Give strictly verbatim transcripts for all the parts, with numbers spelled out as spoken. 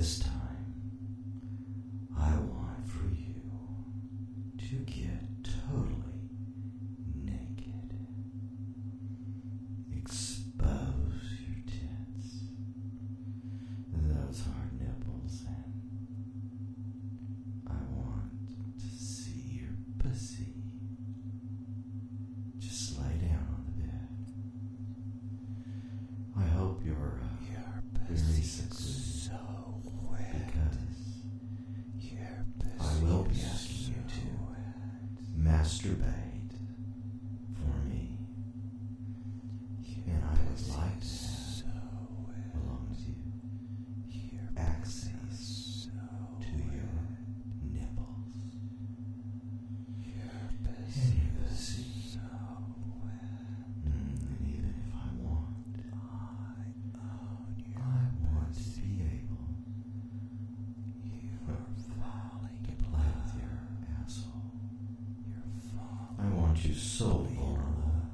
this time, I want for you to get totally naked. Expose your tits, those hard nipples, and I want to see your pussy. Just lay down on the bed. I hope you're uh, Your very pussy secluded, is so wet. because Your pussy I will be is asking you so to wet. masturbate for me, Your and I would pussy like to is have, so wet. along with you, Your access pussy is so to your wet. nipples. Your pussy And your is pussy. so wet. Mm, and even if I want, I own your I want to pussy. be able You are falling to in play with love. your asshole. You're falling I want you so in vulnerable. love.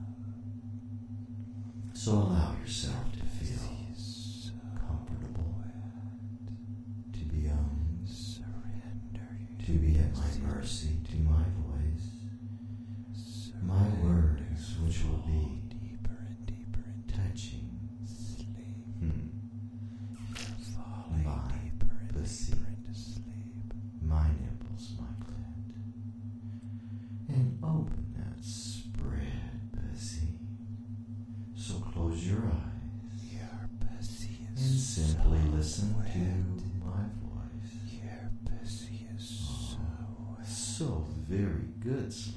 So allow yourself to Pussy feel is so comfortable, wet. to be owned, Surrender your to be at my pussy. mercy, to my voice, my Surrender words, which will fall be deeper and deeper into touching sleep. hmm, You're falling my deeper and pussy, deeper into sleep. my nipples, my clit, and open that spread pussy. So close your eyes Your pussy and is simply so listen wet. to my voice. Your pussy is so wet. So very good, slave.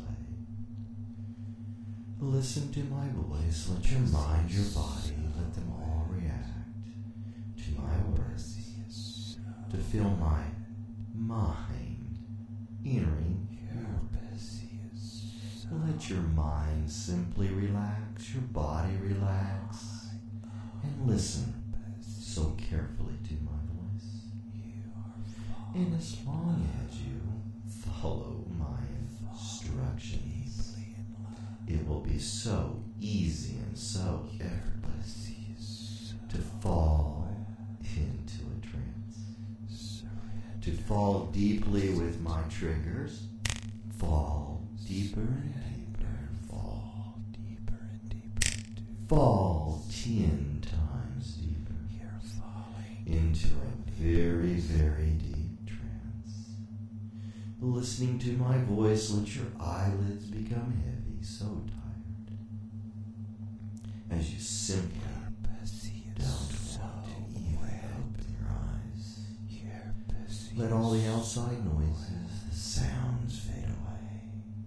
Listen to my voice. Let your mind, your body, let them all react to my words. Pussy is so To feel my mind entering Your your. pussy is so Let your mind simply relax, your body relax, and listen so carefully to my voice. You are falling And as long as you follow my instructions, deeply in love. it will be so easy and so effortless Pussy is to so fall into a trance, surrender. to fall deeply with my triggers, fall deeper and deeper, and fall, deeper and deeper into fall ten times deeper you're falling into a very, very deep trance. Listening to my voice, let your eyelids become heavy, so tired, as you simply pussy don't is so want to even wet. open your eyes. Your pussy Let all the is outside so noises, wet. the sounds fade away.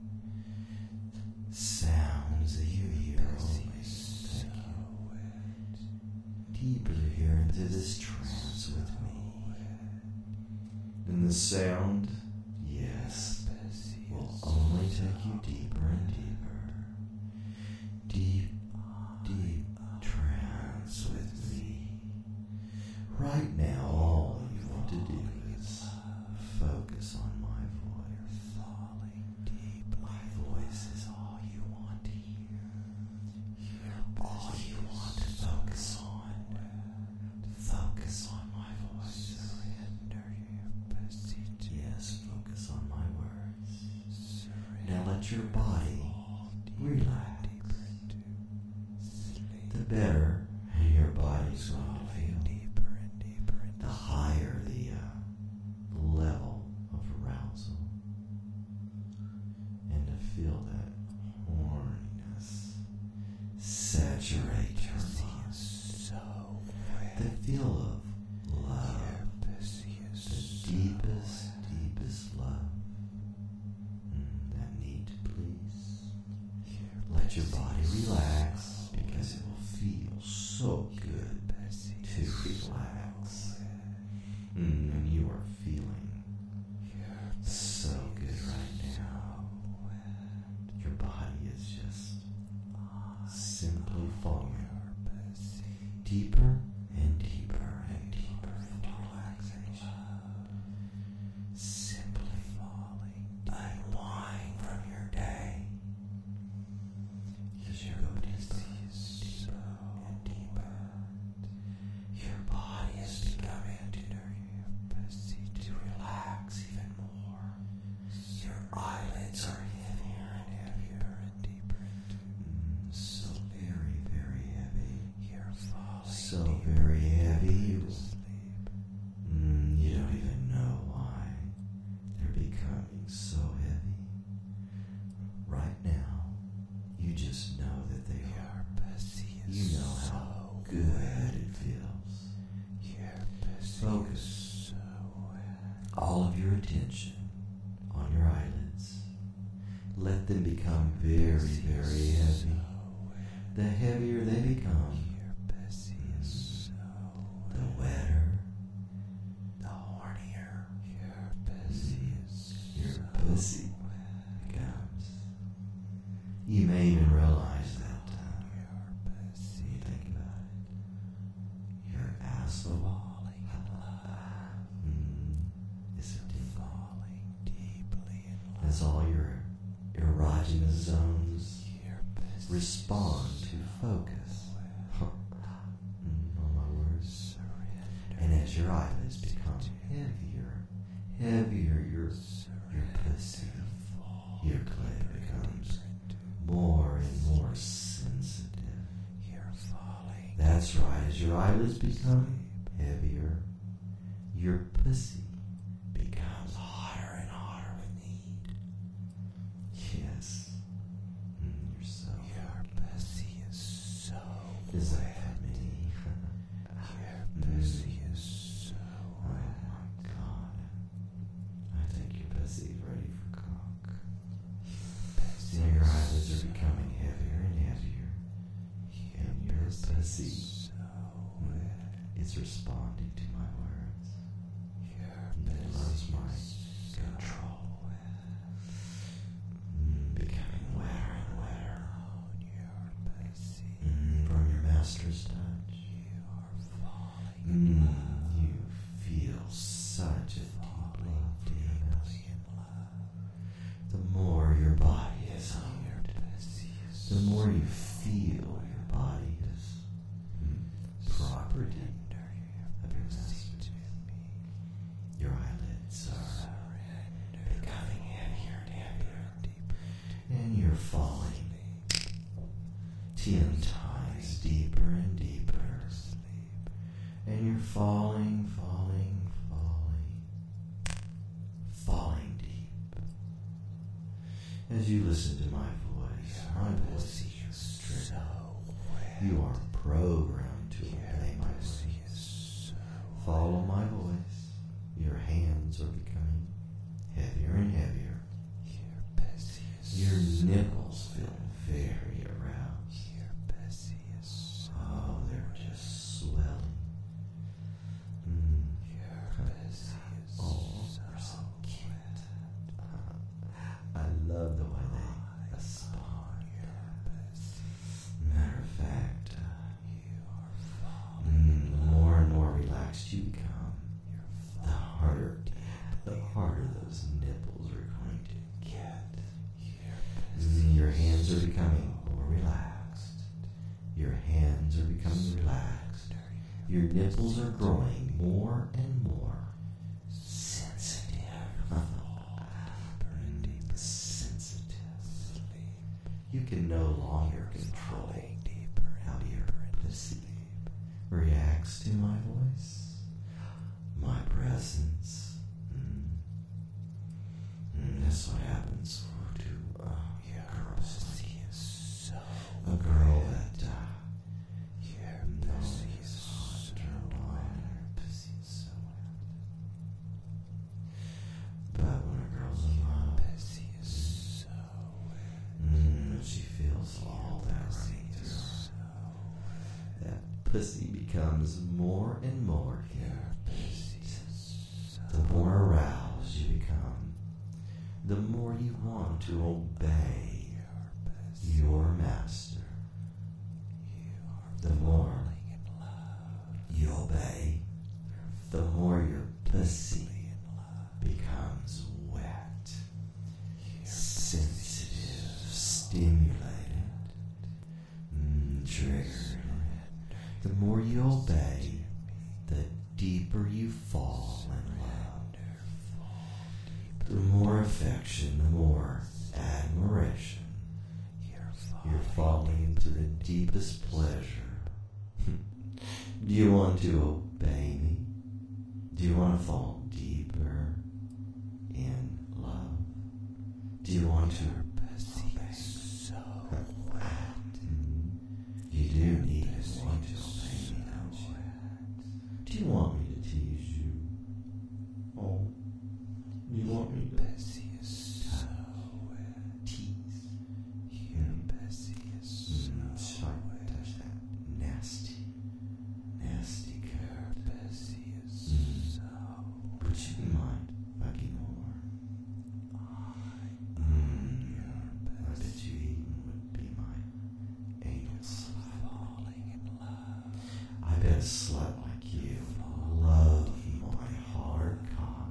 Sounds that you hear Pussy always is take so you wet. deeper here into this trance with me. And the sound, yes, Pussy will is only so take you deeper and deeper. Deep, deep trance with me. Right now, all you want to do is focus on my voice. falling deeply. My voice is all you want to hear. All you want to focus on. Focus on my voice. Surrender your pussy to Yes, focus on my words. surrender. Now let your body relax. The better your body's going to feel, Deeper and deeper into the higher the uh, level of arousal, and to feel that horniness saturate your body. so The wet. feel of love, Your pussy is the so deepest, wet. deepest love, mm, that need to please. Your Let very heavy. Mm, you don't even know why they're becoming so heavy. Right now, you just know that they are. You know how good it feels. Focus all of your attention on your eyelids. Let them become very, very heavy. The heavier they become, the wetter, the hornier your pussy becomes. You may even realize that uh, when you think about it, your asshole mm, is deep. As all your erogenous zones respond to focus. Mm, on my words. And as your eyelids become heavier, heavier, your your pussy, your clay becomes more and more sensitive. That's right. As your eyelids become heavier, your pussy becomes hotter and hotter with need. Yes. Mm, you're so. Your pussy is so. Is that for me? Your pussy is so. Oh my God. I think your pussy is ready for cock. You know, your eyelids are becoming heavier and heavier. And your pussy is responding to my words. It loves my control. Mm, becoming wetter and wetter. Mm, from your master's touch. Mm, you feel such a deep love for your master. The more your body is honored, the more you feel your body is mm, property of your master. Your eyelids are becoming heavier and heavier, and you're falling ten times deeper and deeper. And you're falling, falling, falling, falling deep. As you listen to my voice, my voice is triggered. You are programmed to obey my voice. Follow my voice. Your hands are becoming heavier and heavier. Your nipples feel very aroused. Oh, they're just swelling. Mm. Oh, they're so cute. I love the way they respond. Matter of fact, mm, the more and more relaxed you become, the harder, the harder those nipples are going to get. Mm, your hands are becoming more relaxed. Your hands are becoming relaxed. Your nipples are growing more and more sensitive. Sensitive. You can no longer control how your pussy reacts to my voice, my presence. Mm. Mm, that's what happens to uh, girls. A girl that uh, knows is turned on and her pussy is so wet. But when a girl's in love, mm, she feels all that running through her. That pussy becomes more and more heat. The more aroused you become, the more you want to obey your master. The more you obey, the more your pussy becomes wet, sensitive, stimulated, mm, triggered. The more you obey, the deeper you fall in love. The more affection, the more admiration. You're falling into the deepest pleasure. you want to obey me? Do you want to fall deeper in love? Do you want to pussy is so wet. You do need to want to obey me, don't you? Do you want me to tease you? Oh, you want me to Pussy is so wet. tease? Your pussy is Mm, so sorry, wet. touch that nasty, nasty Your girl. pussy is Mm. so Would you mind fucking more? Mm, I bet you even would be my anal slut. falling in love. I bet a slut like you love my hard cock.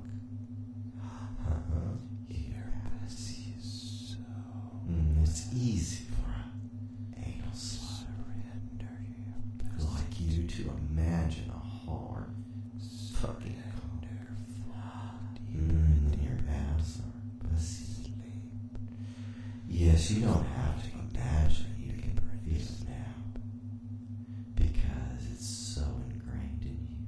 Your pussy is so Mm, it's easy for an anal slut surrender. Your pussy like you to imagine a hard fucking cock. surrender. Fall Mm, in your abs or pussy. Yes, you don't have to imagine, you can feel it now. Because it's so ingrained in you.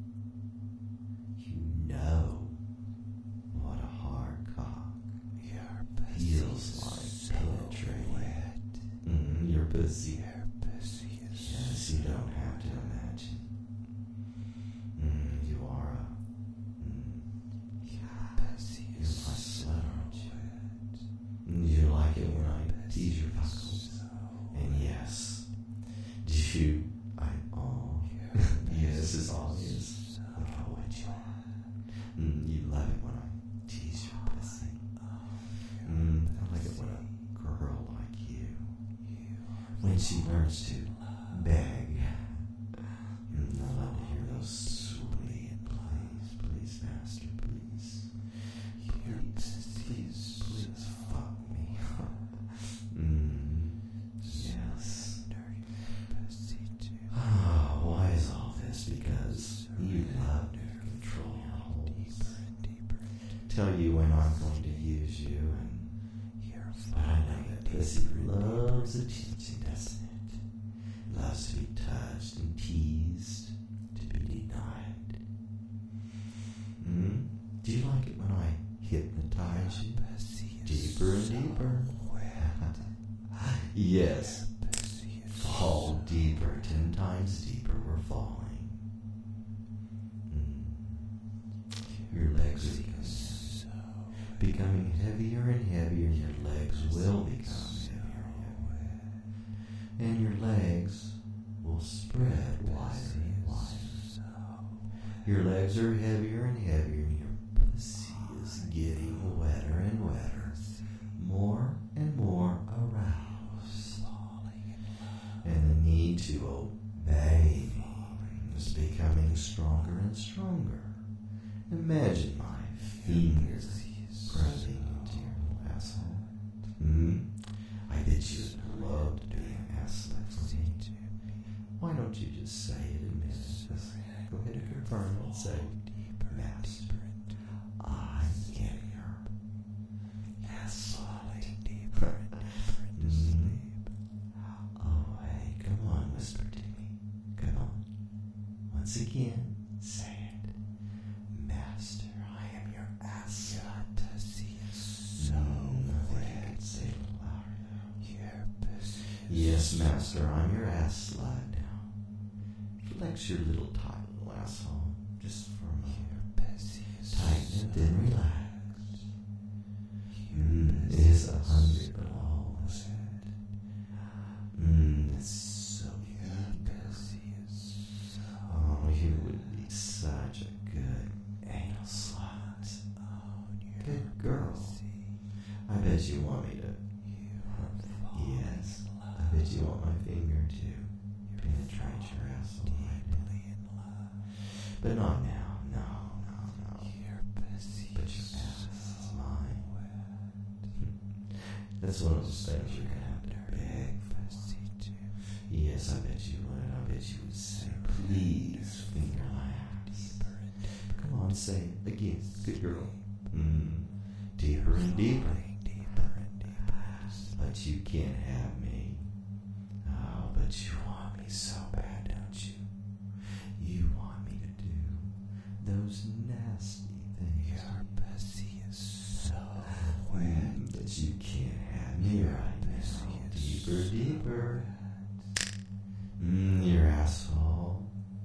You know what a hard cock Your pussy feels is like so penetrating. wet. Mm, your pussy. Your pussy is Yes, so you don't have to imagine. Mm, you are a... Mm, Your pussy you're is my so slut, aren't you? wet. Mm, you like it when I tease your buckles. So And yes, do you... I... Oh... Your Yes, pussy it's obvious. so Look how wet you are. Mm, you love it when I tease your pussy. Mm, I like it when a girl like you, when she learns to beg. Mm, I love to hear those sweet, please, please, master, please. Please, please, please fuck me. mm, yes. Ah, why is all this? Because you love to control your holes. Tell you when I'm going to use you, and but I know that pussy loves attention, doesn't it? Loves to be touched and teased, to be denied. Hmm? Do you like it when I hypnotize you? Deeper and deeper. Yes. Fall deeper, ten times deeper we're falling. Mm. Your legs are becoming, becoming heavier and heavier, and your legs will become heavier and heavier. And your legs will spread wider and wider. Your legs are heavier and heavier, and your pussy is getting wetter and wetter, more and more aroused. And the need to obey me is becoming stronger and stronger. Imagine my fingers pressing into your asshole. Hmm? I bet you would love to be an asshole for me. Why don't you just say it, admit it? Just go ahead and confirm it and say, Master, I am your asshole. mm. Oh, hey, come on, whisper to me. Come on. Once again, say it. Master, I am your ass. Your pussy is so wet. Say it louder, though. Yes, Master, I'm your ass slut now. Flex your little tight little asshole just for a moment. Tighten it, then relax. Mm, it is a hungry but always it. Mm, it's so good. Oh, you would be such a good anal slut. Good girl. I bet you want me to. Yes, I bet you want my finger to penetrate your asshole right now. But not now. No, no, no. But your ass is mine. That's one of those things you're gonna have to beg for. Yes, I bet you would. I bet you would say, please, finger my ass. Come on, say it again. Good girl. Mm. Deeper and deeper. But you can't have me. Oh, but you want me so bad, don't you? those nasty things. Your pussy is so wet. Mm, but you can't have me right now. Deeper, deeper. Mm, your asshole.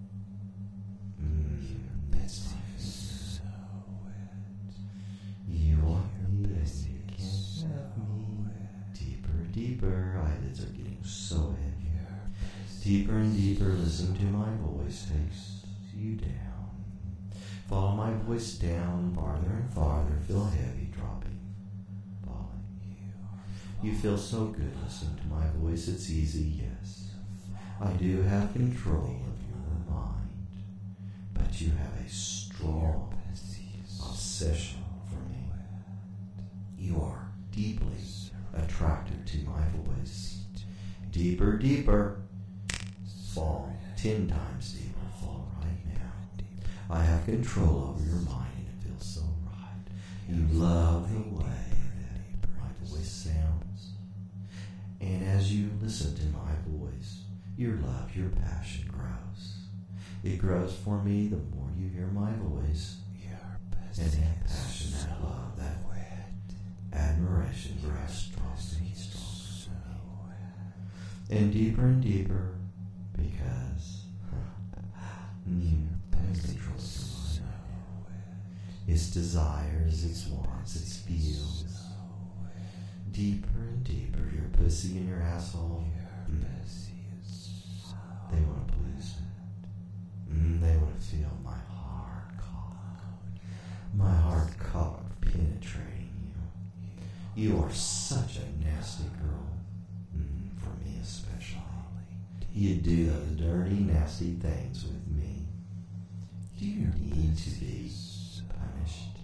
Mm, Your pussy is so wet. you want me and pussy you is can't so have me. wet. Deeper, deeper. Eyelids are getting so heavy. Your pussy Deeper and deeper. Listen to my voice. Takes you down. Follow my voice down, farther and farther. Feel heavy, dropping, falling. You feel so good. Listen to my voice. It's easy, yes. I do have control of your mind, but you have a strong obsession for me. You are deeply attracted to my voice. Deeper, deeper. Fall ten times deeper. Fall right now. I have control over your mind and it feels so right. You love the way that my voice sounds. And as you listen to my voice, your love, your passion grows. It grows for me the more you hear my voice. And that passion, that love, that admiration grows stronger and stronger. And deeper and deeper, because you have control of your mind. Its desires, its wants, its feels. Deeper and deeper, your pussy and your asshole. Mm. They want to please it. Mm, they want to feel my hard cock. My hard cock penetrating you. You are such a nasty girl. Mm, for me especially. You do those dirty, nasty things with me. Do you need to be punished?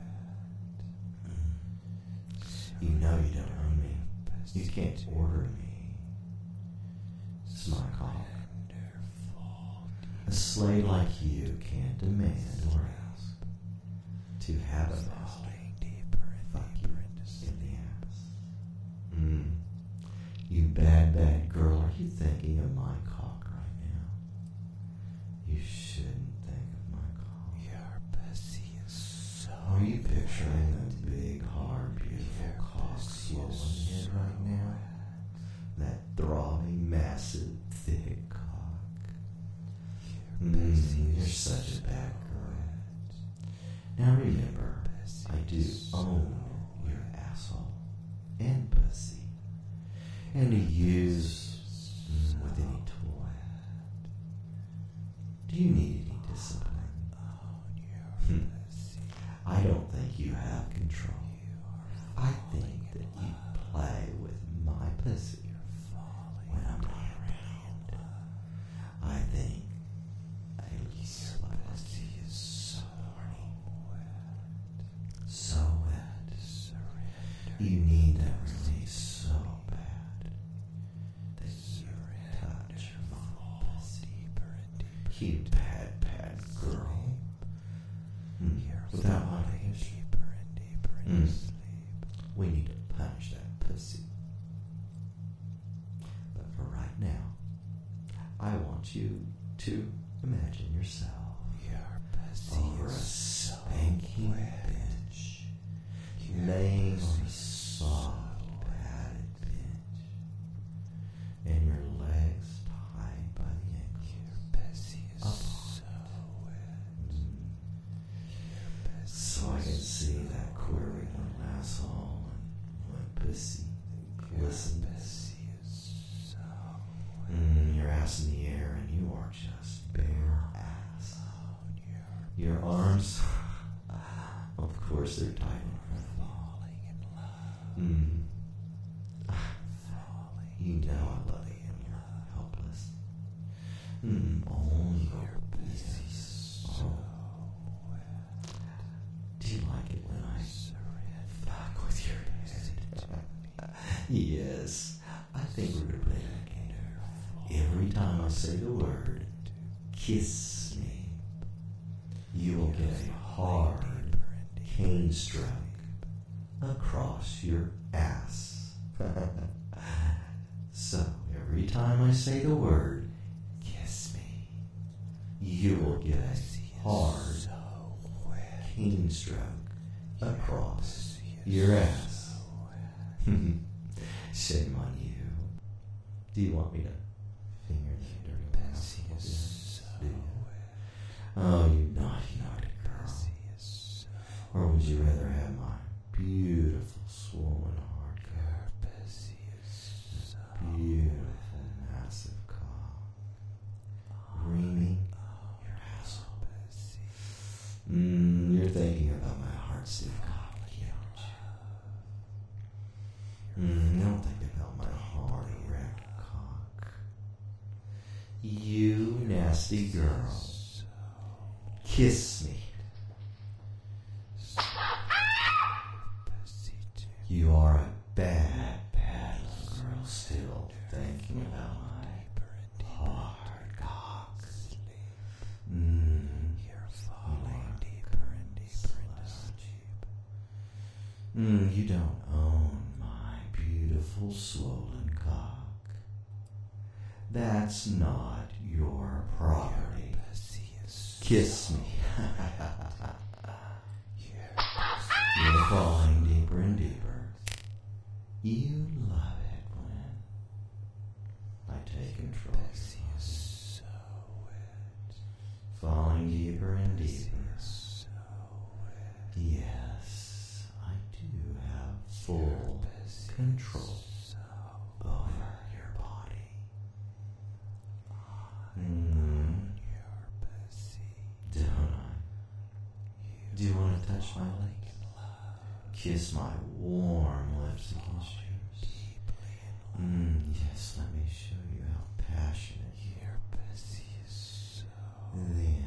Mm. You know you don't own me. You can't order me. It's my call. A slave like you can't demand or ask to have a master. Fuck you in the ass. Mm. You bad, bad girl, are you thinking of my cock right now? You shouldn't think of my cock. Your pussy is so Are you picturing a big, hard, beautiful cock swollen head right now? That throbbing, massive, thick cock. Mm, you're such a bad girl. Now remember, I do own your asshole and pussy, and to use mm, with any tool. Do you need any discipline? Hmm. I don't think you have control. I think that you play with my pussy when I'm not around. I think your pussy is so horny, so wet. You need that release so bad that you touch my pussy. You bad, bad girl. Mm. Without my permission. Mm. We need to punish that pussy. But for right now, I want you to imagine yourself over a spanking bench, laying on a soft padded bench, and your legs tied by the ankles up mm. So I can see that query little asshole and my pussy glistens. Mm, your ass in the air and you are just bare ass. Your arms, of course, they're tight in front of you. Mm. You know I love you when you're helpless. Mm. Oh, your pussy. Oh. Do you like it when I fuck with your head? Yes, I think we're gonna play that game. Every time I say the word, kiss me, you will get a hard cane stroke across your ass. So every time I say the word, kiss me, you will get a hard clean stroke across your ass. Shame on you. Do you want me to finger that dirty Pussy mouth? is so Do you? wet. Oh, you naughty, naughty girl. Pussy is so Or would you rather have my beautiful, swollen hard Your cock? pussy is so Beautiful, massive cock. Reaming your asshole. pussy. Mmm, you're thinking about my heart stiff cock, aren't you? Mmm, don't think about my hard erect cock. You nasty girl. So Kiss me. pussy too. You are a bad, bad little girl still thinking about my Deeper and deeper hard cock. sleep. Mmm. You're falling deeper and deeper into sleep. Mmm, you don't own my beautiful swollen cock. That's not your property. Your pussy is Kiss me. Your pussy You're falling deeper and deeper. You love it when I take control. pussy is so wet. Falling deeper and Pussy deeper. is so wet. Yes, I do have full Pussy control is so over your body. Mm, your pussy. don't I? Do you want to touch my falling lips? in love. Kiss my warm lips against yours. Deeply in love. Mm, yes, let me show you how passionate you Your pussy is so Then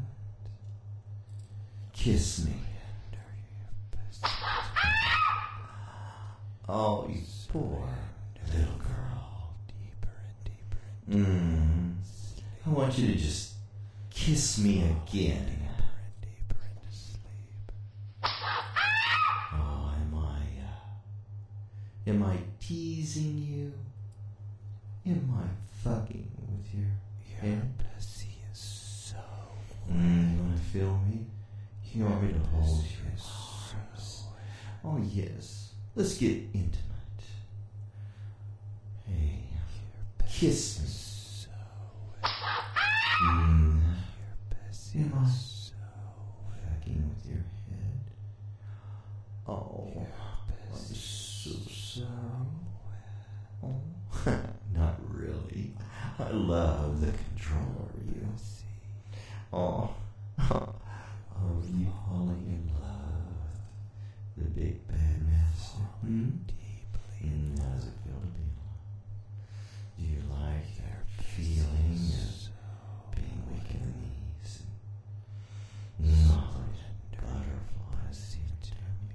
kiss me. tender. Your pussy Oh, you poor little girl. deeper and deeper and Mm, I want you to just kiss me again. deeper and deeper into sleep. Oh, am I, uh, am I teasing you? Am I fucking with your Your head? pussy is so Mm, you want to feel me? You want me to hold pussy your is so arms? wet. Oh, yes. Let's get intimate. Hey, Your pussy kiss me. is so wet. Mm, Your pussy Am I is so wet. fucking with your head? Oh, Your I'm pussy so is so sorry. wet. Oh, not really. I love the control over you. Pussy. Oh, are you falling in love? The big bad master. Hmm? Deeply Mm, how does it feel to be in love? Do you like that feeling of being weak in the knees and all those butterflies into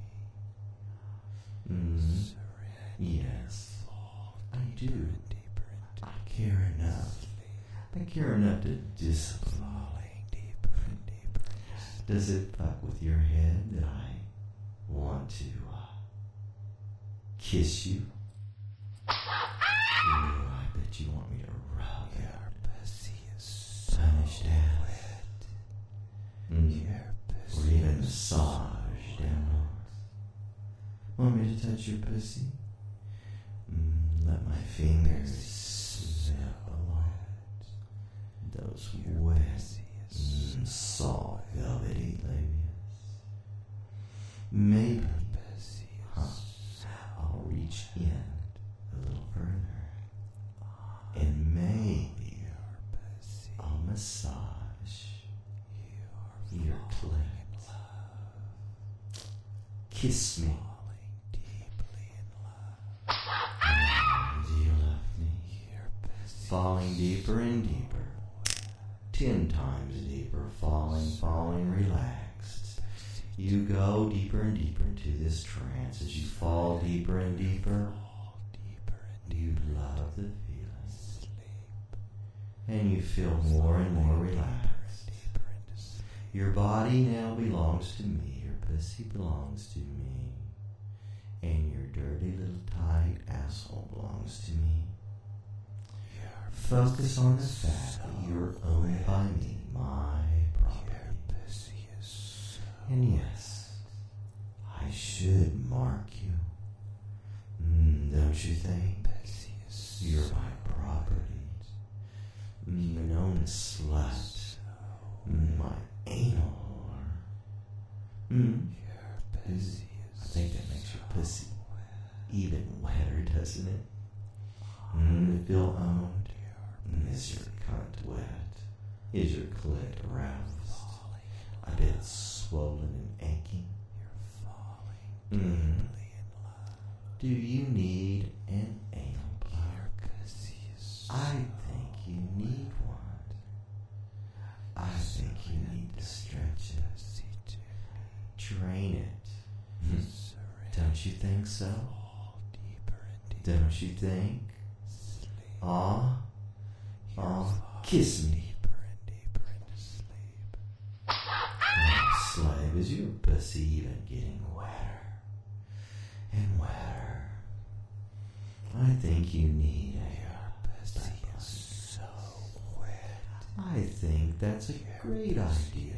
me? Mm, yes, I do. deeper into I care enough. I care enough to discipline. falling deeper and deeper into sleep. Does it fuck with your head that I want to uh, kiss you? Ooh, I bet you want me to rub Your it. pussy is so Punish that. wet. Mm. Your Or pussy even is massage down north. Want me to touch your pussy? Mm, let my fingers slip along those wet, mm, soft, velvety labias. Maybe pussy huh, I'll reach in a little further, and maybe pussy. I'll massage your clit. Kiss me. Falling deeply in love. Do you love me? Your pussy Falling deeper and deeper. Ten times deeper. Falling, falling, relaxed. You go deeper and deeper into this trance as you fall deeper and deeper. fall deeper and You love the feeling. sleep. And you feel more and more relaxed. Deeper into sleep. Your body now belongs to me. Your pussy belongs to me. And your dirty little tight asshole belongs to me. Your Focus on the fact that you're owned by me, my property. pussy is so And yes, I should mark you. Mm, don't you think? You're my property. Mm, known as slut. Mm, my anal whore. Mm. I think that makes your pussy even wetter, doesn't it? Mm, to feel owned. Mm, is your cunt wet? Is your clit aroused? I bet it's swollen and aching. Mm. Do you need an anal plug? I think you need one. I think you need to stretch it. Drain it. Don't you think so? Don't you think? Aw, aw, kiss me. Oh, slave, is your pussy even getting wetter and wetter? I think you need a pussy is so wet. I think that's a great idea.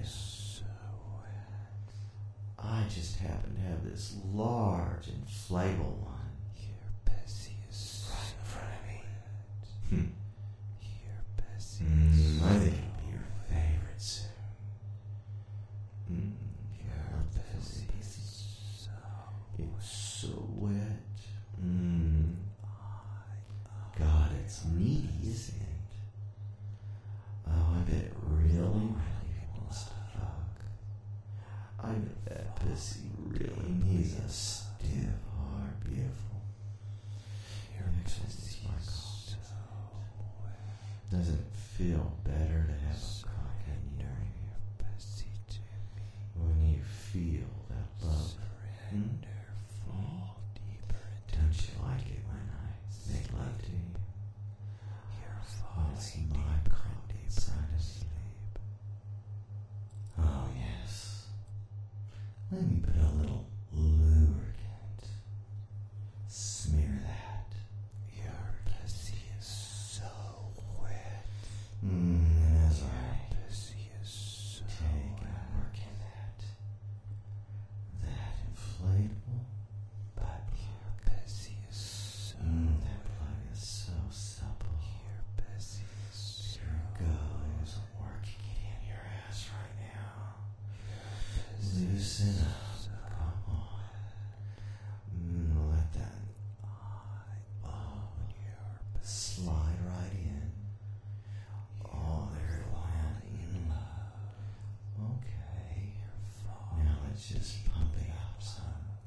I just happen to have this large inflatable one. Your pussy is right in front of me. Hmm. Your pussy mm, I think it'll be your favorite soon. Mm, your pussy is so it's so wet. Mm. God, it's needy, isn't it? Oh, I bet it really, really wants to fuck. I bet that pussy really needs a stiff, hard, beautiful. Your pussy is so wet. Doesn't it feel better to have a cock in your pussy to me? When you feel that love, surrender, hmm? fall deeper. Don't you like it when I make love to you? You're falling it's my cock inside of sleep. Oh yes. Let me put a little lubricant. Smear that. Your pussy is so wet. Mm, and as I pussy is so take wet. And work in that, that inflatable, but your pussy is so mm, that plug is so supple. Your pussy is so Here goes. I'm working it in your ass right now. Loosen up, come on. Mm, let that oh, slide right in. Oh, there it went. Mm. Okay. Now let's just pump it up some.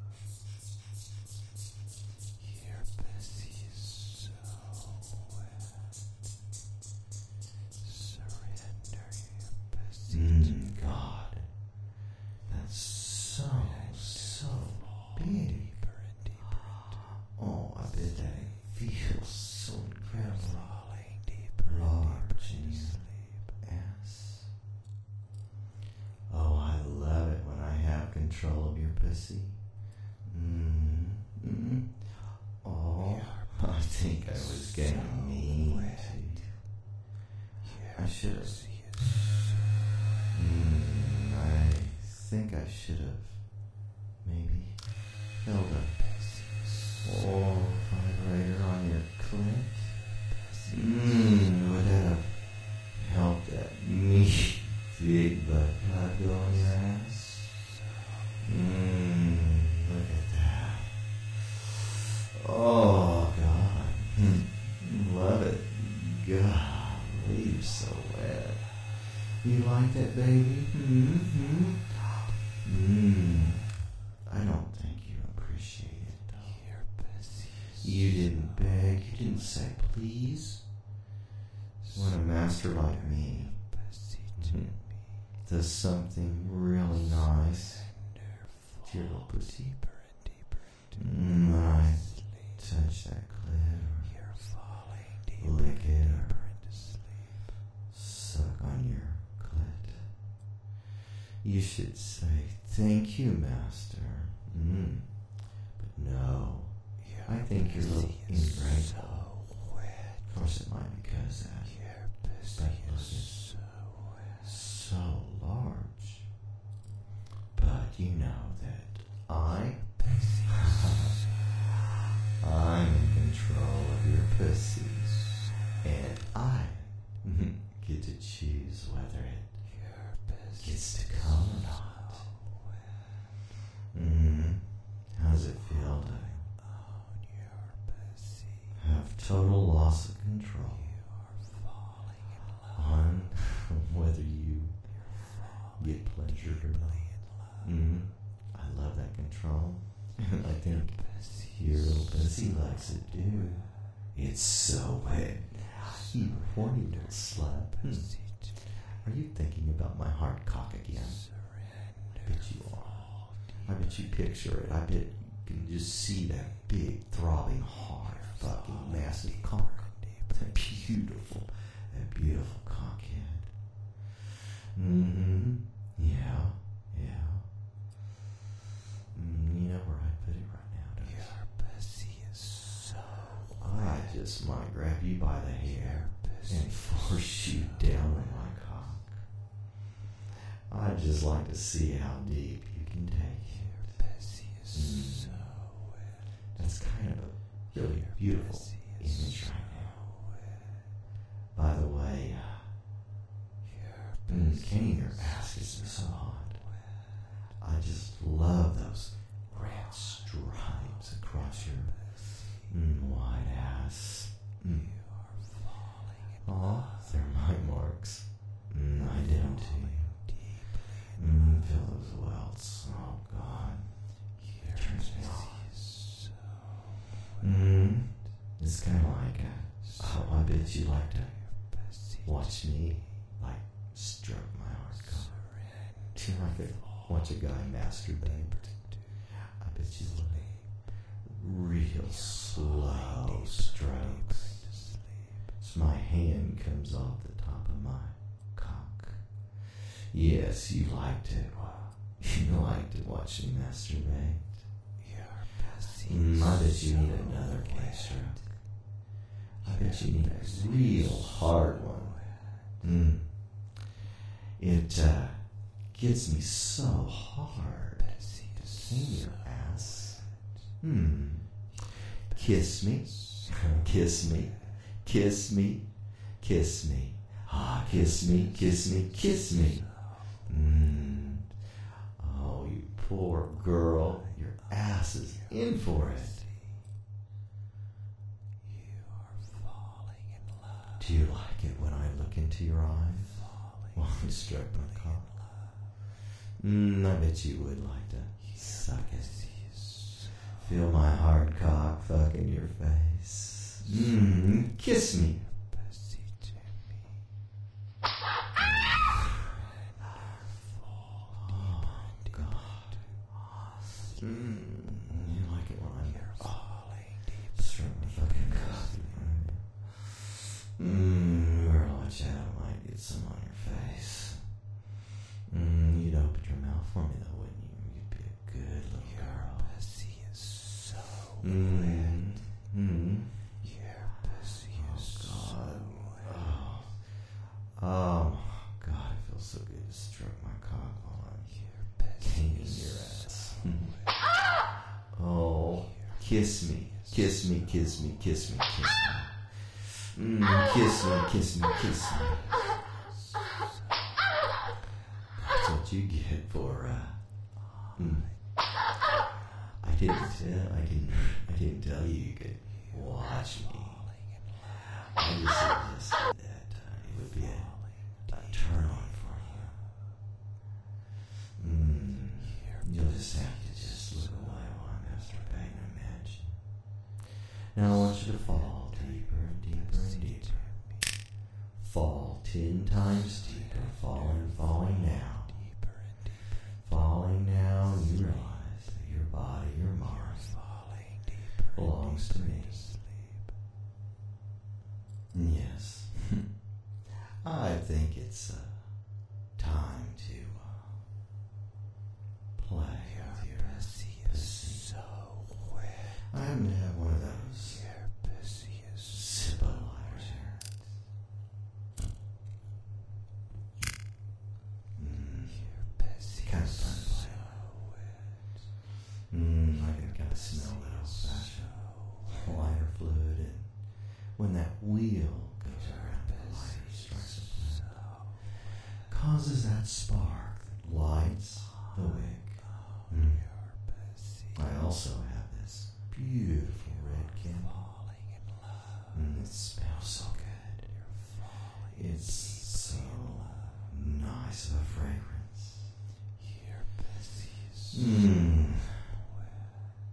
Your pussy is so wet. Surrender your pussy. Mm, God. That's so, so big. Oh, I bet that feels so incredible. Large in your ass. Oh, I love it when I have control of your pussy. Mm-hmm. Oh, I think I was getting mean to you. I should have. Mm, I think I should have maybe held a oh, vibrator on your clit. Mmm, would that have helped that meat big butt plug go on your ass? Mmm, look at that. Oh, God. Mm, love it. God, you're so wet. You like that, baby? Mm-hmm. Mmm. I don't think you appreciate it, though. You didn't beg. You didn't say please. When a master like me mm, does something really nice to your little pussy, mm, when I touch that clit or lick it or suck on your clit, you should say, thank you, master. Mm. But no, I think you're a little ingrateful. Of course, it might be because that that plug is so large. But total loss of control on whether you get pleasured or not. Mm, I love that control. I think your little pussy likes it too. It's so wet. You horny little slut. Hmm. Are you thinking about my hard cock again? I bet you are. I bet you picture it. I bet you can just see that big, throbbing, hard, fucking massive cock. That beautiful, that beautiful cockhead. Mm-hmm. Yeah, yeah. Mm, you know where I put it right now, don't you? Your pussy is so I just might grab you by the hair and force you down on my cock. I'd just like to see how deep you can take it. Your pussy is Mm. so wet. That's kind of a really beautiful Pussy is image so right now. wet. By the way, Your mm, pussy Kenny, your is ass gets me so hot. wet. I just love those red stripes across your mm, white ass. Mm. You are falling in Aw, love. they're my marks. Mm, I did them too. Falling deeply in Mm, love. feel those welts. Oh, God. Your turns me pussy on. is so Mm, it's kind of like, a, oh, I bet you like to Your pussy watch me, like, stroke my hard cock. Do you like to watch a guy masturbate? I bet you like real slow strokes. So my hand comes off the top of my cock. Yes, you like to, uh, you like to watch me masturbate. Your pussy Mm, I bet is you need so another wet. gay stroke. I bet you need a real hard one. Mm. It uh, gets me so hard to see your ass. Hmm. Kiss me, kiss me, kiss me, kiss me. Ah, kiss me, kiss me, kiss me. Mm. Oh, you poor girl, your ass is in for it. You are falling in love. Do you like it when I look into your eyes Falling while you stroke my cock? Mm, I bet you would like to suck it. is Feel my hard cock fucking your face. Mmm, kiss me. pussy to me. Oh, God. Mmm, you like it when I'm Falling deep. stroke my fucking cock. Mmm, girl, watch out, I might get some on your face. Mmm, you'd open your mouth for me though, wouldn't you? You'd be a good little Your girl. pussy is so Mmm, wet. mmm. Your pussy is so God. wet. Oh. Oh, God, it feels so good to stroke my cock while I'm Your pussy hanging is your so ass. wet. Oh, kiss me, kiss me, kiss me, kiss me, kiss me. Mm, kiss me, kiss me, kiss me. That's what you get for, uh, mm. I didn't tell, I didn't, I didn't tell you you could watch me. I just suggested that uh, it would be a, a turn on for you. Mm, you'll just have to just look away while I'm masturbating, I imagine. Now I want you to fall deeper and deeper and deeper. Fall ten times deeper, falling, falling now. Deeper and deeper. Falling now, and you realize that your body, your mind, Falling deeper and belongs to deeper me. into sleep. Yes. I think it's uh, time to uh, play with Your your pussy is pussy. so wet. I'm gonna have one of those Your pussy is so Zippo lighters here. Mm, Your pussy Kind of is fun to so play. wet. mm, I can kind of smell that old-fashioned lighter fluid, and when that wheel goes around, the lighter strikes a flame, causes that spark that lights the wick. Mm. Your pussy I also have this beautiful red candle. falling in love. Mm.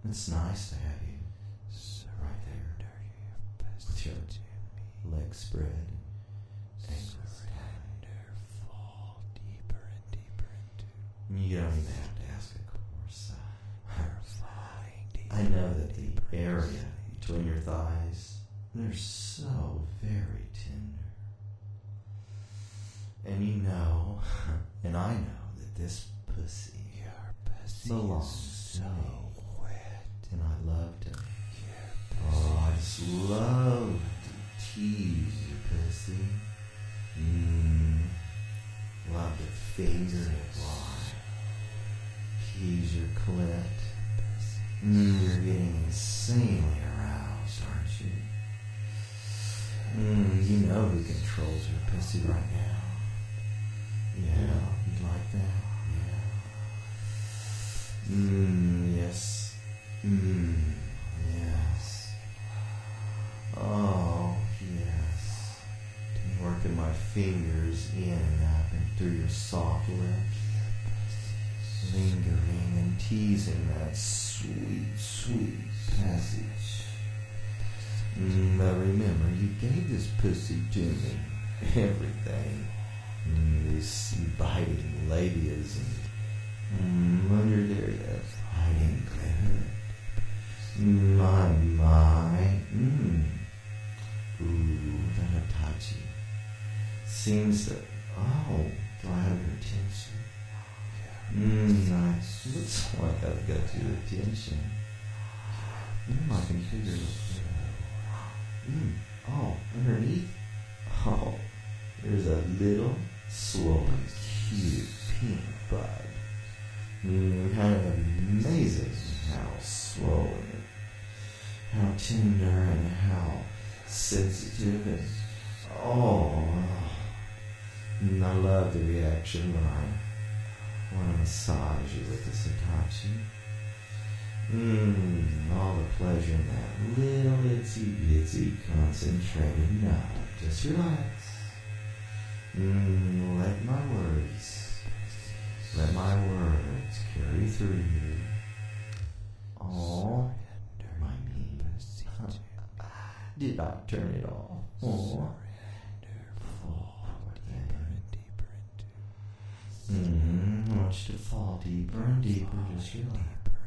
It's nice to have you right there with your legs spread, ankles surrender, fall deeper and deeper into. You don't even have to ask, of course. You're falling deeper. I know that the area between your thighs, they're so very tender. And you know, and I know that this pussy Your pussy belongs is to so me. wet. And I love to, Your oh, I just love to tease your pussy. Mmm. Love to finger it while I tease your clit. Mmm, you're getting insanely aroused, aren't you? Mmm, you know who controls your pussy right now. Yeah, you like that? Yeah. Mmm, yes. Mmm, yes. Oh, yes. Working my fingers in and up and through your soft lips. Lingering and teasing that sweet, sweet passage. Mm, but remember, you gave this pussy to me. Everything. Mm, these biting labias and mm, under there, that biting clit. My, my. Mm. Ooh, that Hitachi seems to. Oh, do I have your attention? Mmm, nice. Looks like I've got your attention. Mmm, my computer looks good. Mmm, oh, underneath? Oh, there's a little, swollen, cute pink bud. Mmm, kind of amazing how swollen, how tender, and how sensitive, and oh, and I love the reaction when I want to massage you with this Hitachi. Mmm, all the pleasure in that little itsy bitsy concentrated nut. Just relax. Mmm, let my words, let my words carry through you. Oh, my mean. Huh. Did I turn it off? Oh, Mm-hmm. I want you to fall deeper and deeper, just relax.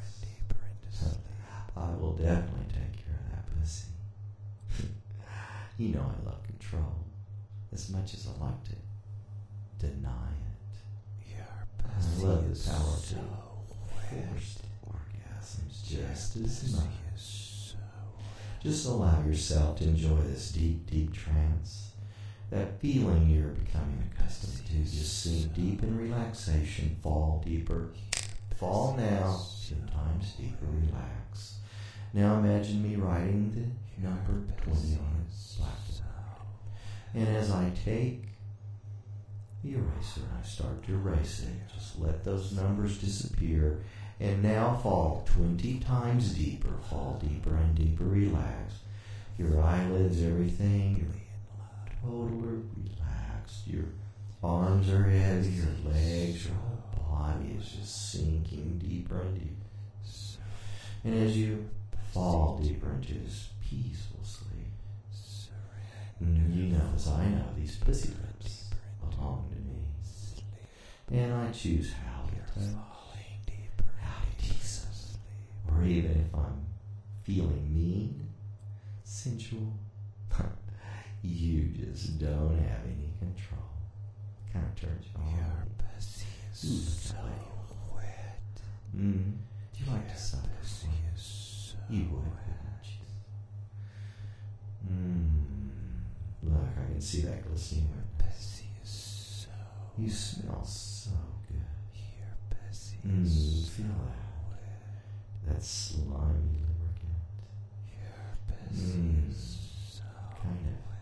I will definitely take care of that pussy. You know I love control as much as I like to deny it. I love the power to force orgasms just as much. Just allow yourself to enjoy this deep, deep trance. That feeling you're becoming accustomed to. Just sink deep in relaxation. Fall deeper. Fall now. Ten times deeper. Relax. Now imagine me writing the number twenty on a blackboard. And as I take the eraser and I start to erase it, just let those numbers disappear. And now fall twenty times deeper. Fall deeper and deeper. Relax. Your eyelids, everything. Your totally relaxed. Your arms are heavy, your legs, your whole body is just sinking deeper and deeper. And as you fall deeper into this peaceful sleep, you know, as I know, these pussy lips belong to me. And I choose how to touch, how to tease them. Or even if I'm feeling mean, sensual, you just don't have any control. Kind of turns you on. Your pussy is so wet. Mm. Do you like to suck? Pussy is so You would, wouldn't you? Mmm. Look, I can see that glistening. Your pussy is so You smell so good. Your pussy Mmm. is Feel so that. wet. That slimy lubricant. Your pussy Mm. is so Kind of. wet.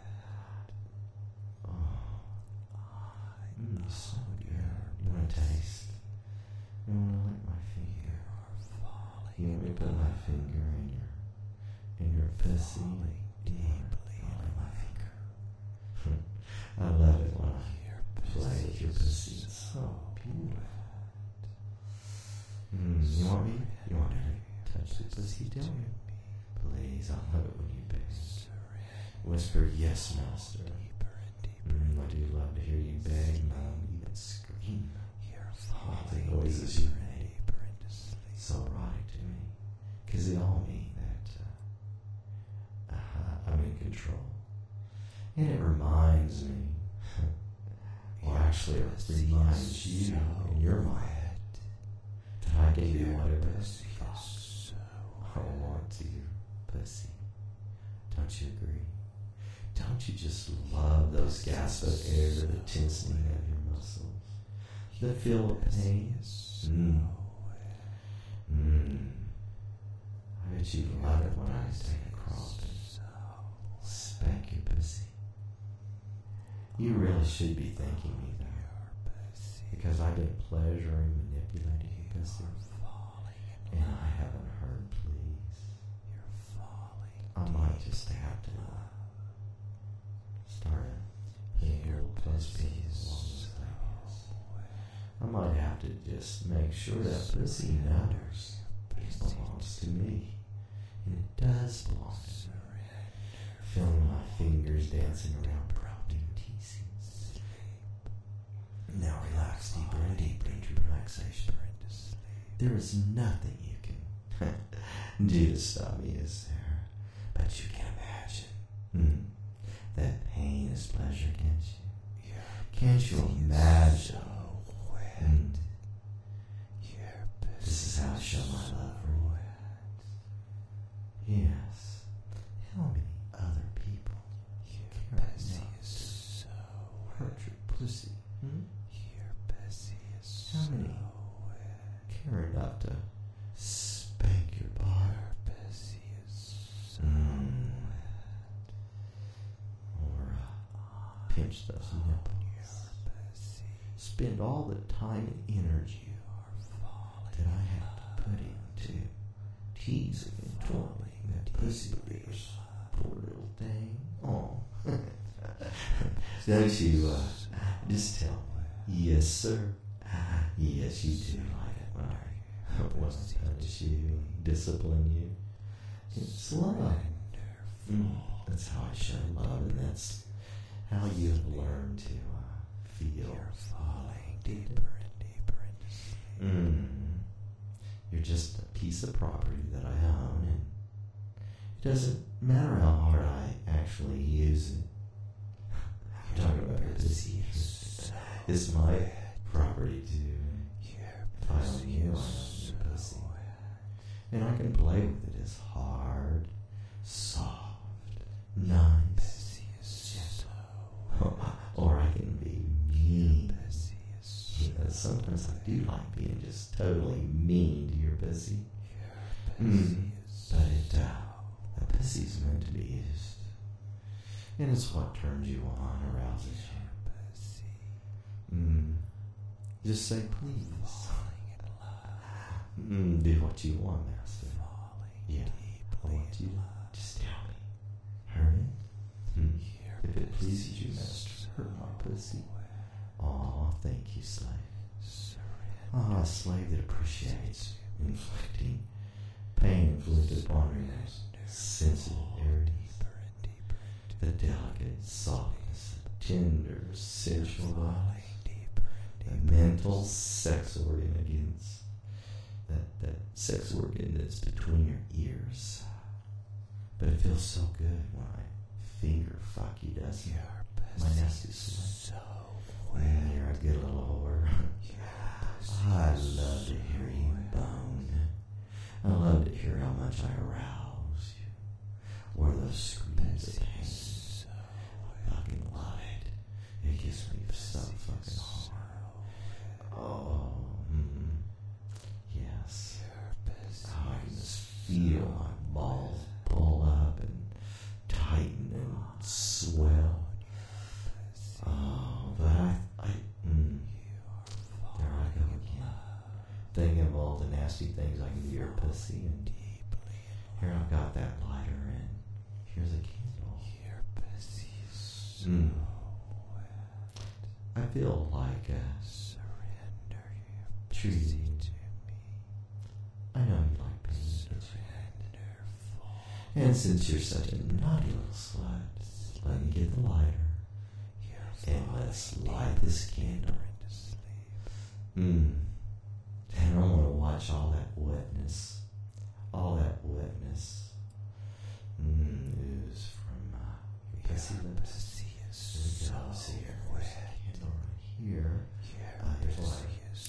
Oh. I Mmm. know So good. your You want to pussy. taste? You want to lick my finger? You're falling You want me to put my finger in your in your pussy? falling You deeply wanna into lick my my finger. I love it when I Your play with your pussy. It's so beautiful. Mm, you want me? You want me to touch touch the pussy, tell me. Please, I love it when you beg. Whisper, yes, master. Mm, I do love to hear you beg, mom, even scream. All the noises you make. So erotic to me. Because they all mean that uh, uh, I'm in control. And it reminds me, well, actually, it reminds you in your mind that I gave you whatever else you thought I want to, pussy. Don't you agree? Don't you just love those gasps of air, the tensing of your muscles, the feel of pain? Mm. Mm. I bet you love it when I take a cross and spank your pussy. You really should be thanking me, though, because I've been pleasuring manipulating your pussy, and I haven't heard please. I might just have to start a little clothespin along those things. I might have to just make sure that pussy knows it belongs to me, and it does belong to me. Feeling my fingers dancing around proudly teasing. Now relax deeper and deeper into relaxation. There is nothing you can do to stop me, is there? But you can imagine. Mm. That pain is pleasure, can't you? Can't you imagine? Mm. This is how I show my love for you. Yes. How many other people care enough to hurt your pussy? Hmm? How many care enough to spank your body? Mm. Or uh, pinch those nipples. Spend all the time and energy that I have to put into teasing and tormenting that pussy of yours. Poor little thing. Oh. Don't you uh, just tell me? Yes, sir. Yes, you do like it when I, when I punish you and discipline you. It's love. Mm, that's how I show love, and that's how you have learned to uh, feel. Falling deeper and deeper into mm. You're just a piece of property that I own, and it doesn't matter how hard I actually use it. I'm talking about your pussy. It's my property too. If I own you, I own your pussy. And I can play with it as hard, soft, nice, gentle. Or I can be mean. Because sometimes I do like being just totally mean to your pussy. Mm. But it, uh, the pussy's meant to be used. And it's what turns you on, arouses you. Mm. Just say please. Mm, do what you want, master. Yeah, I want you to just tell me. Hurt it? Hmm. If it pleases you, master, hurt my pussy. Aw, thank you, slave. Ah, a slave that appreciates inflicting pain inflicted upon her sensitive areas. The delicate softness, tender, sensual body. The mental sex organ against that, that sex organ that's between your ears. But it feels so good when I finger fuck you, doesn't it? My nasty slave. Man, you're a good little whore. I love to hear you bone. I love to hear how much I arouse you. Or those screams of pain. I fucking love it. It gets me so fucking hard. Oh, mm, yes. Oh, I can just feel my balls pull up and tighten and swell. Oh, but I, I, mm, there I go again. Thinking of all the nasty things I can do to your pussy, and here I've got that lighter, and here's a candle. Mm. I feel like a surrender treating. I know you like pain, don't you? And since you're such a naughty little slut, let me get the lighter. And let's light this candle. Mmm. And I want to watch all that wetness. All that wetness. Mmm, ooze from uh, pussy lips. Here we go. See here. There's a candle right here. Uh, here's a lighter.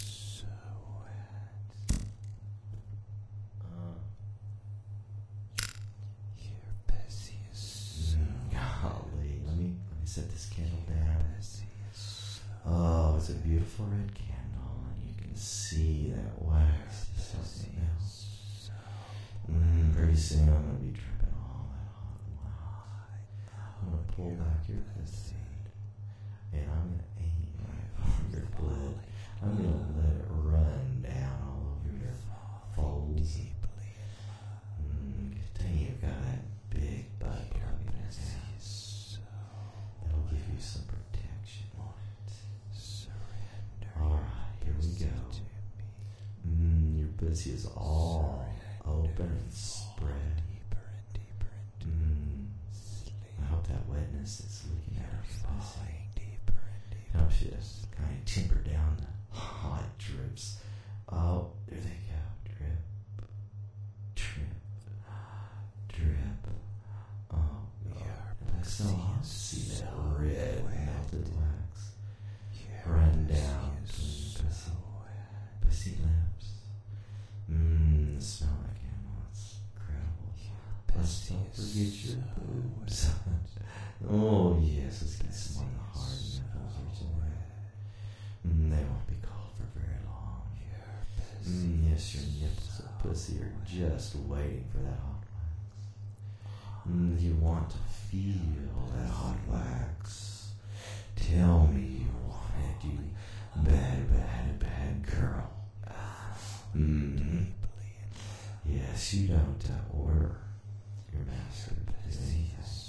Golly, let me let me set this candle down. Oh, it's a beautiful red candle, and you can see that wax just as it melts. Mm, pretty soon I'm gonna be dripping all that hot wax. I'm gonna pull back your pussy, and I'm gonna aim right on your blood. I'm gonna let it run down all over your folds. Mm, dang, you've got that big butt plug in your ass. That'll give you some protection on it. Alright, here we go. Mm, your pussy is all open and spread. Mm, I hope that wetness is leaking out of your pussy. I hope you just kind of temper down the hot drips. Oh, there they go. Drip. Drip. Drip. Oh, God. That's so hot to see that red melted wax run down between pussy, pussy lips. Mmm, the smell of that candle, it's incredible. Plus, don't forget your boobs. Oh, yes, let's get some on the hard nipples here tonight. Mm, they won't be cold for very long. Mm, yes, your nipples and pussy are just waiting for that hot wax. Mm, you want to feel that hot wax. Tell me you want it, you bad, bad, bad girl. Mm. Yes, you don't uh, order your master anything.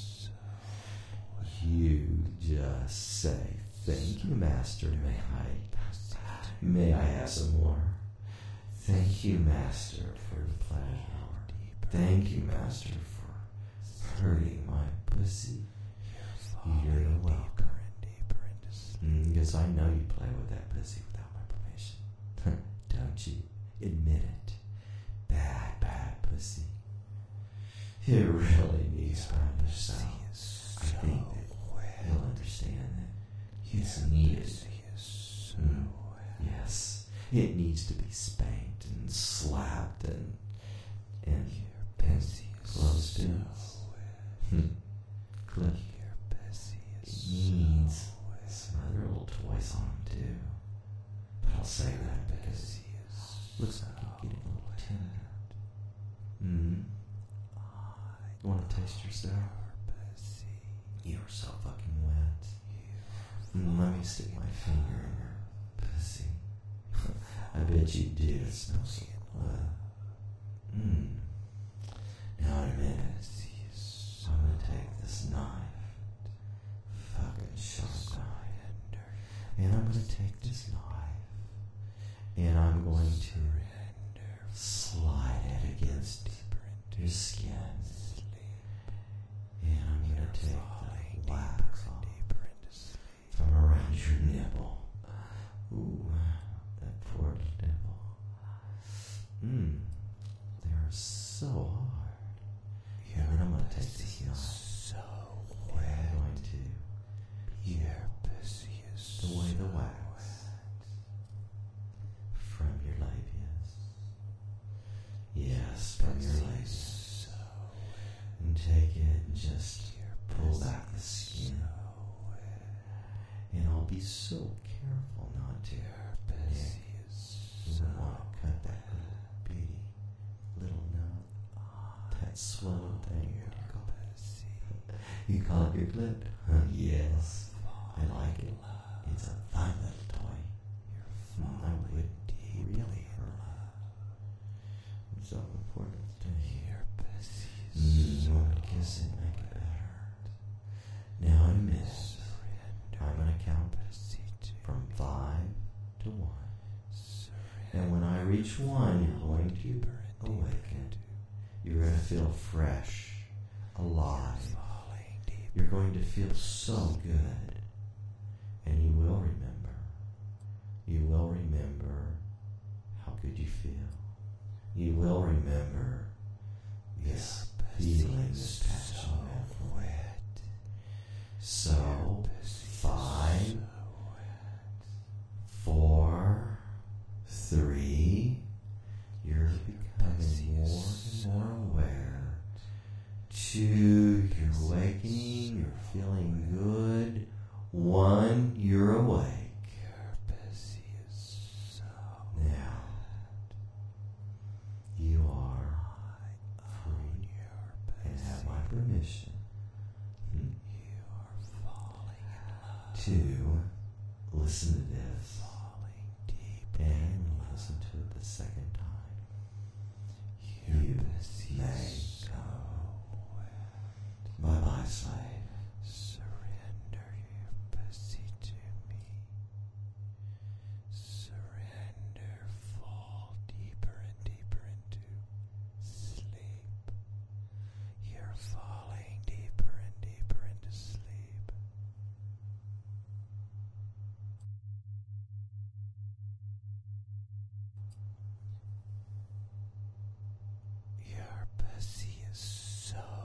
You just say, thank you, master, may I, may I have some more? Thank you, master, for the pleasure. Thank you, master, for hurting my pussy. You're welcome. Because mm, I know you play with that pussy without my permission. Don't you? Admit it. Bad, bad pussy. It really needs punished, so I think that you'll understand that it's needed. Mm, yes, it needs to be spanked and slapped and and, and close to hmm. Clip. It needs some other little toys on him too. But I'll say that because it looks like you're getting a little tender. Hmm. You want to taste yourself? You're so fucking wet. Mm, let me stick my finger in your pussy. I bet you do. It smells so wet. Hmm. Now in a minute, I'm gonna take this knife, fucking sharp knife, and I'm gonna take this knife, and I'm going to slide it against your skin, and I'm gonna take the wax off from around your nipple. Ooh, that poor nipple. Mmm, they are so hard. And then I'm going to take this knife, so and I'm going to hear the way the wax from your labias. Yes, from your labias. And take it and just pull back the skin. And I'll be so careful not to. Yeah, you don't want to cut that little bitty little nub. That swollen thing. You call it your clit? Huh? Yes, I like it. It's a fine little toy. I would really hurt. It's so important to hear. Mm, you want to kiss it, make it better. Now in a minute, I'm going to count from five to one. And when I reach one, you're going to awaken. You're going to feel fresh alive. Falling deeper. You're going to feel so good. And you will remember. You will remember how good you feel. You will remember this feeling, this passion so wet. So, five, So wet. four, three, you're becoming more and more aware. Two, you're awakening, you're feeling good. One, you're awake. Your pussy is so Now, you are on free your and have pussy. my permission hmm, You are falling in love. to listen to this Falling deep and in love. listen to it the second time. Your You pussy may is so wet. Bye-bye, slave. Surrender your pussy to me. Surrender. Fall deeper and deeper into sleep. You're falling deeper and deeper into sleep. Your pussy is so